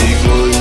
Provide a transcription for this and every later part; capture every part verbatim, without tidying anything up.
тайгой.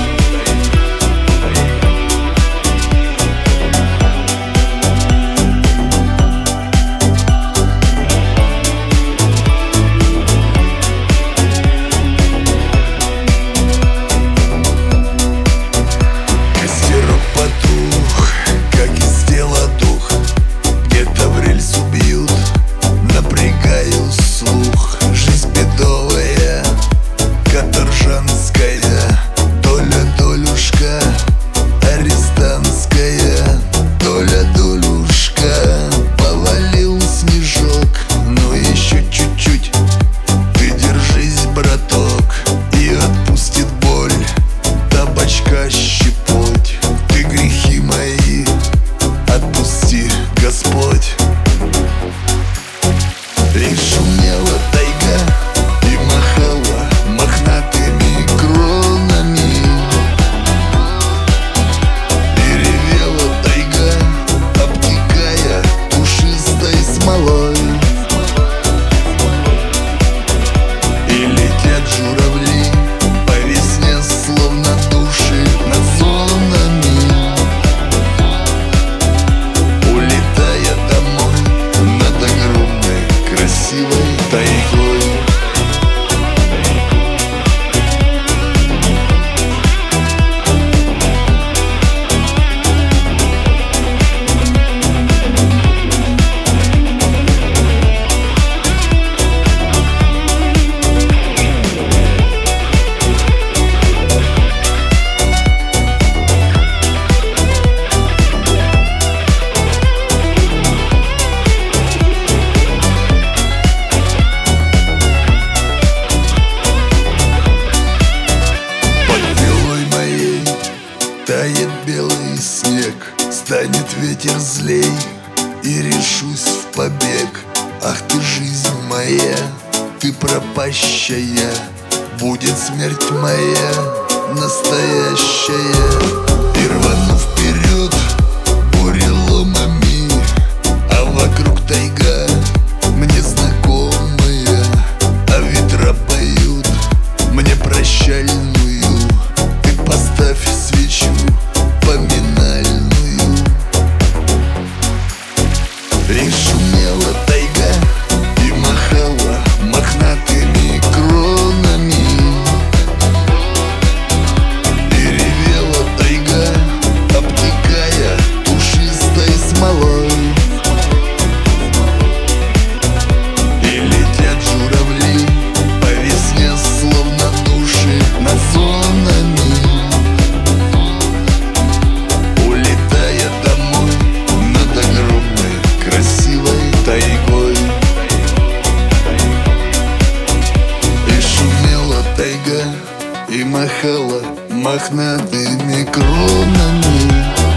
Костерок потух, как из тела дух, где-то в рельсу бьют, напрягаю слух. Жизнь бедовая, каторжанская, доля долюшка, арестантская, доля долюшка. Повалил снежок, но еще чуть-чуть, ты держись, браток, и отпустит боль табачка щепоть. Ты грехи мои отпусти, Господь. И шумела тайга, и махала мохнатыми кронами, и ревела тайга, обтекая пушистой смолой. И летят журавли по весне, словно души над зонами, улетая домой над огромной красивой тайгой. Тает белый снег, станет ветер злей, и решусь в побег. Ах ты, жизнь моя, ты пропащая, будет смерть моя настоящая. И рвану вперед буреломами, а вокруг тайга мне знакомая, а ветра поют мне прощальную. Ты поставь свечу поминальную. И шумела тайга, и махала мохнатыми кронами, и ревела тайга, обтекая пушистой смолой. И летят журавли по весне, словно души над зонами, улетая домой над огромной красивой тайгой. И шумела тайга, и махала мохнатыми кронами.